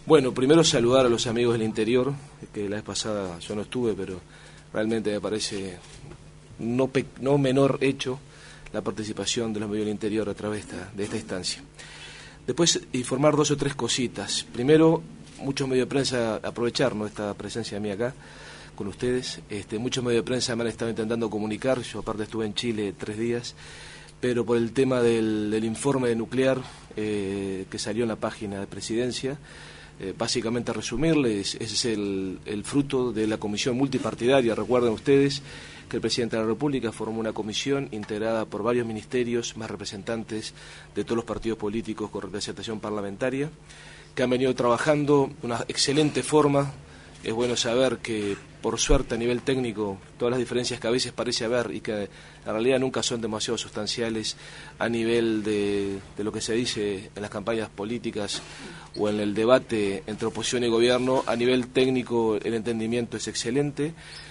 Bueno, primero saludar a los amigos del interior, que la vez pasada yo no estuve, pero realmente me parece no menor hecho la participación de los medios del interior a través de esta instancia. Después, informar dos o tres cositas. Primero, muchos medios de prensa, aprovechar esta presencia mía acá con ustedes. Muchos medios de prensa me han estado intentando comunicar, yo aparte estuve en Chile 3 días, pero por el tema del informe de nuclear que salió en la página de Presidencia. Básicamente, resumirles, ese es el fruto de la comisión multipartidaria. Recuerden ustedes que el presidente de la República formó una comisión integrada por varios ministerios, más representantes de todos los partidos políticos con representación parlamentaria, que han venido trabajando de una excelente forma. Es bueno saber que, por suerte, a nivel técnico, todas las diferencias que a veces parece haber y que en realidad nunca son demasiado sustanciales a nivel de lo que se dice en las campañas políticas o en el debate entre oposición y gobierno, a nivel técnico el entendimiento es excelente.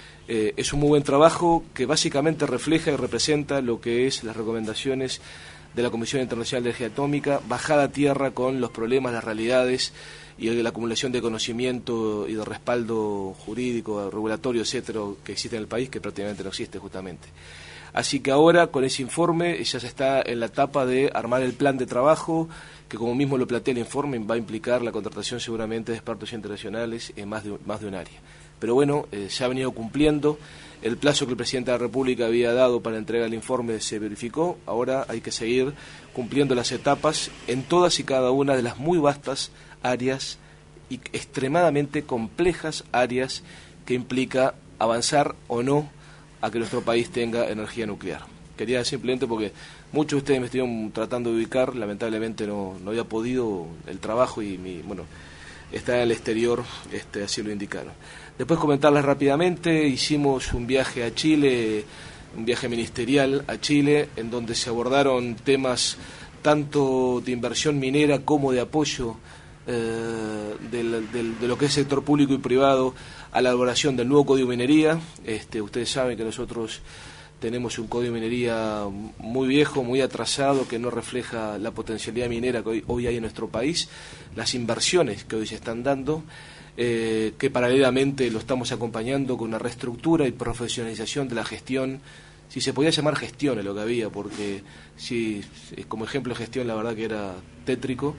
Es un muy buen trabajo que básicamente refleja y representa lo que es las recomendaciones de la Comisión Internacional de Energía Atómica, bajada a tierra con los problemas, las realidades y la acumulación de conocimiento y de respaldo jurídico, regulatorio, etcétera, que existe en el país, que prácticamente no existe justamente. Así que ahora, con ese informe, ya se está en la etapa de armar el plan de trabajo, que como mismo lo plantea el informe, va a implicar la contratación seguramente de expertos internacionales en más de un área. Pero bueno, se ha venido cumpliendo. El plazo que el presidente de la República había dado para entregar el informe se verificó. Ahora hay que seguir cumpliendo las etapas en todas y cada una de las muy vastas áreas y extremadamente complejas áreas que implica avanzar o no a que nuestro país tenga energía nuclear. Quería simplemente porque muchos de ustedes me estuvieron tratando de ubicar, lamentablemente no había podido el trabajo y está en el exterior, así lo indicaron. Después comentarles rápidamente, hicimos un viaje a Chile, un viaje ministerial a Chile, en donde se abordaron temas tanto de inversión minera como de apoyo de lo que es sector público y privado a la elaboración del nuevo Código de Minería. Ustedes saben que nosotros tenemos un Código de Minería muy viejo, muy atrasado, que no refleja la potencialidad minera que hoy hay en nuestro país, las inversiones que hoy se están dando, que paralelamente lo estamos acompañando con una reestructura y profesionalización de la gestión, si se podía llamar gestión es lo que había, porque si como ejemplo de gestión la verdad que era tétrico,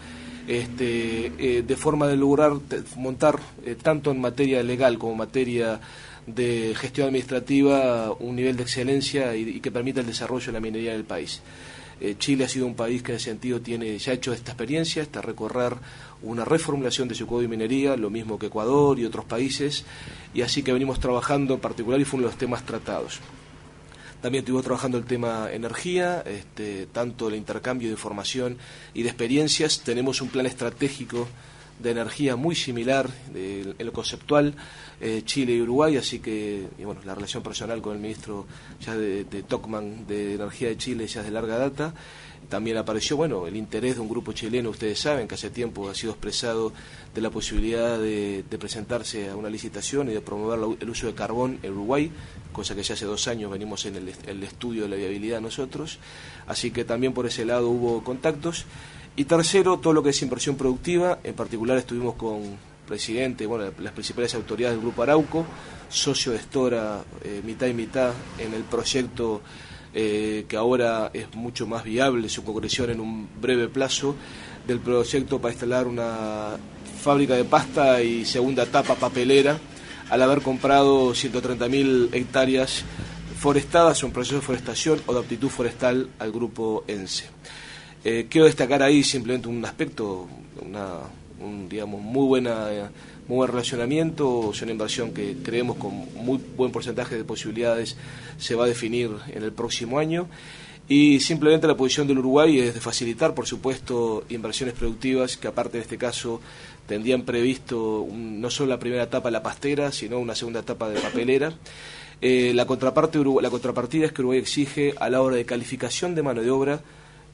de forma de lograr montar tanto en materia legal como en materia de gestión administrativa un nivel de excelencia y que permita el desarrollo de la minería en el país. Chile ha sido un país que en ese sentido ya ha hecho esta experiencia, recorrer una reformulación de su código de minería, lo mismo que Ecuador y otros países, y así que venimos trabajando en particular y fue uno de los temas tratados. También estuvimos trabajando el tema energía, tanto el intercambio de información y de experiencias. Tenemos un plan estratégico de energía muy similar en lo conceptual, Chile y Uruguay, así que la relación personal con el ministro ya de Tocman de Energía de Chile ya es de larga data. También apareció el interés de un grupo chileno, ustedes saben que hace tiempo ha sido expresado de la posibilidad de presentarse a una licitación y de promover el uso de carbón en Uruguay, cosa que ya hace 2 años venimos en el estudio de la viabilidad nosotros, así que también por ese lado hubo contactos. Y tercero, todo lo que es inversión productiva, en particular estuvimos con el presidente, las principales autoridades del Grupo Arauco, socio de Stora, mitad y mitad en el proyecto que ahora es mucho más viable su concreción en un breve plazo, del proyecto para instalar una fábrica de pasta y segunda etapa papelera, al haber comprado 130.000 hectáreas forestadas, un proceso de forestación o de aptitud forestal al Grupo ENCE. Quiero destacar ahí simplemente un aspecto, muy buen relacionamiento. Es una inversión que creemos con muy buen porcentaje de posibilidades se va a definir en el próximo año, y simplemente la posición del Uruguay es de facilitar, por supuesto, inversiones productivas que aparte en este caso tendrían previsto no solo la primera etapa de la pastera, sino una segunda etapa de papelera. La contrapartida es que Uruguay exige a la hora de calificación de mano de obra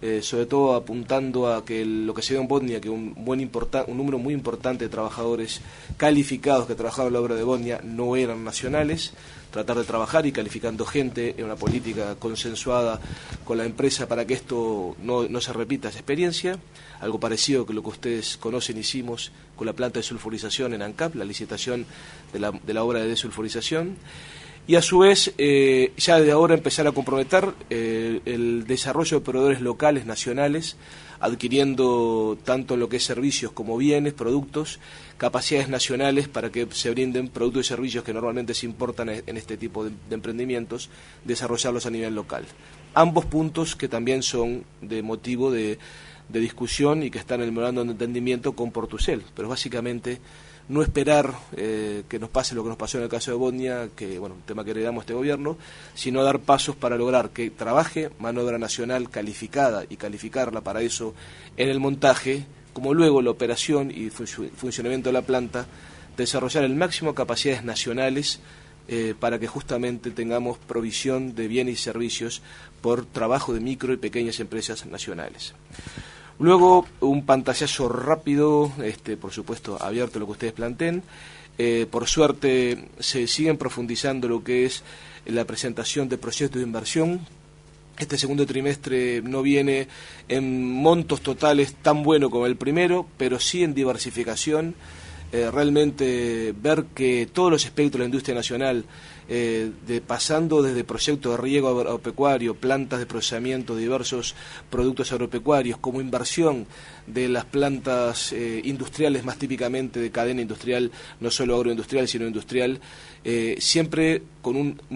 sobre todo apuntando a que lo que se dio en Botnia, que un número muy importante de trabajadores calificados que trabajaban en la obra de Botnia no eran nacionales, tratar de trabajar y calificando gente en una política consensuada con la empresa para que esto no se repita esa experiencia, algo parecido que lo que ustedes conocen hicimos con la planta de sulfurización en ANCAP, la licitación de la obra de desulfurización. Y a su vez, ya de ahora empezar a comprometer el desarrollo de proveedores locales, nacionales, adquiriendo tanto lo que es servicios como bienes, productos, capacidades nacionales para que se brinden productos y servicios que normalmente se importan en este tipo de emprendimientos, desarrollarlos a nivel local. Ambos puntos que también son de motivo de discusión y que están en el memorando de entendimiento con Portucel, pero básicamente no esperar que nos pase lo que nos pasó en el caso de Botnia, que bueno, un tema que heredamos este gobierno, sino dar pasos para lograr que trabaje mano de obra nacional calificada y calificarla para eso en el montaje, como luego la operación y funcionamiento de la planta, desarrollar el máximo de capacidades nacionales para que justamente tengamos provisión de bienes y servicios por trabajo de micro y pequeñas empresas nacionales. Luego, un pantallazo rápido, por supuesto, abierto a lo que ustedes planteen. Por suerte, se siguen profundizando lo que es la presentación de proyectos de inversión. Este segundo trimestre no viene en montos totales tan bueno como el primero, pero sí en diversificación. Realmente ver que todos los espectros de la industria nacional, pasando desde proyectos de riego agropecuario, plantas de procesamiento de diversos productos agropecuarios, como inversión de las plantas industriales, más típicamente de cadena industrial, no solo agroindustrial, sino industrial, siempre con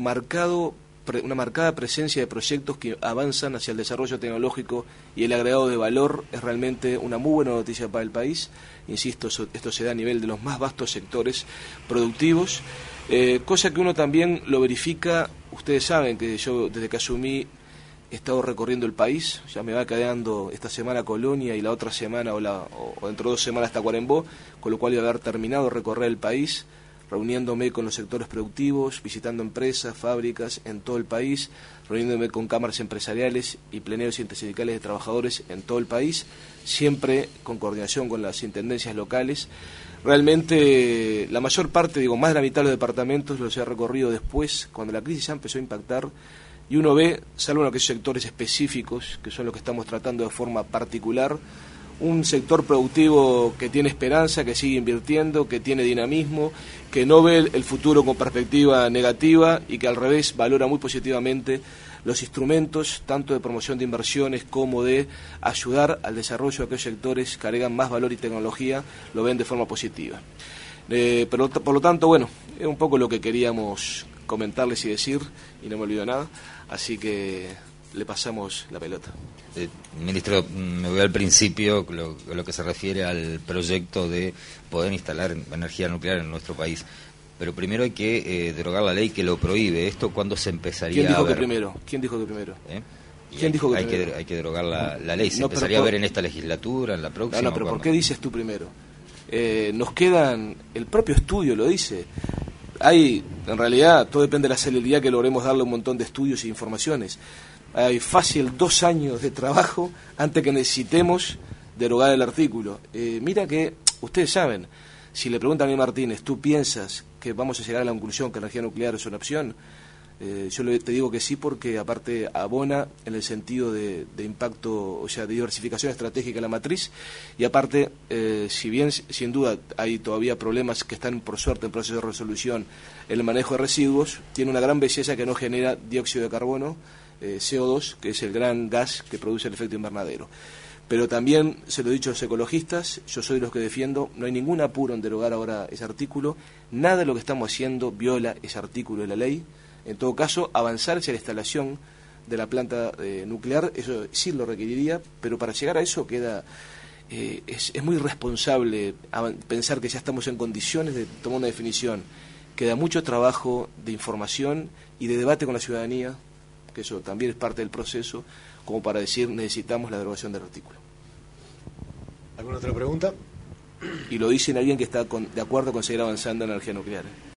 una marcada presencia de proyectos que avanzan hacia el desarrollo tecnológico y el agregado de valor, es realmente una muy buena noticia para el país. Insisto, esto se da a nivel de los más vastos sectores productivos, cosa que uno también lo verifica. Ustedes saben que yo desde que asumí he estado recorriendo el país, ya me va quedando esta semana Colonia y la otra semana o dentro de 2 semanas hasta Cuarembó, con lo cual voy a haber terminado de recorrer el país, reuniéndome con los sectores productivos, visitando empresas, fábricas en todo el país, reuniéndome con cámaras empresariales y pleneos intersindicales de trabajadores en todo el país, siempre con coordinación con las intendencias locales. Realmente la mayor parte, más de la mitad de los departamentos los he recorrido después, cuando la crisis ya empezó a impactar, y uno ve, salvo en aquellos sectores específicos, que son los que estamos tratando de forma particular, un sector productivo que tiene esperanza, que sigue invirtiendo, que tiene dinamismo, que no ve el futuro con perspectiva negativa y que al revés valora muy positivamente los instrumentos tanto de promoción de inversiones como de ayudar al desarrollo de aquellos sectores que agregan más valor y tecnología, lo ven de forma positiva. Pero por lo tanto, bueno, es un poco lo que queríamos comentarles y decir, y no me olvido nada, así que le pasamos la pelota. Ministro, me voy al principio, lo que se refiere al proyecto de poder instalar energía nuclear en nuestro país. Pero primero hay que derogar la ley que lo prohíbe. ¿Esto cuándo se empezaría a ver? ¿Quién dijo que primero? ¿Quién dijo que primero? Hay que derogar la ley. ¿Se empezaría a ver en esta legislatura, en la próxima? No, pero ¿por qué dices tú primero? Nos quedan, el propio estudio lo dice. En realidad, todo depende de la celeridad que logremos darle un montón de estudios e informaciones. Hay fácil 2 años de trabajo antes que necesitemos derogar el artículo. Mira que, ustedes saben, si le preguntan a mí Martínez, ¿tú piensas que vamos a llegar a la conclusión que la energía nuclear es una opción? Yo te digo que sí, porque aparte abona en el sentido de impacto, o sea, de diversificación estratégica de la matriz, y aparte, si bien sin duda hay todavía problemas que están por suerte en proceso de resolución en el manejo de residuos, tiene una gran belleza que no genera dióxido de carbono, CO2, que es el gran gas que produce el efecto invernadero. Pero también, se lo he dicho a los ecologistas, yo soy de los que defiendo, no hay ningún apuro en derogar ahora ese artículo, nada de lo que estamos haciendo viola ese artículo de la ley. En todo caso, avanzar hacia la instalación de la planta nuclear, eso sí lo requeriría, pero para llegar a eso es muy irresponsable pensar que ya estamos en condiciones de tomar una definición. Queda mucho trabajo de información y de debate con la ciudadanía, que eso también es parte del proceso, como para decir necesitamos la derogación del artículo. ¿Alguna otra pregunta? Y lo dicen alguien que está de acuerdo con seguir avanzando en energía nuclear.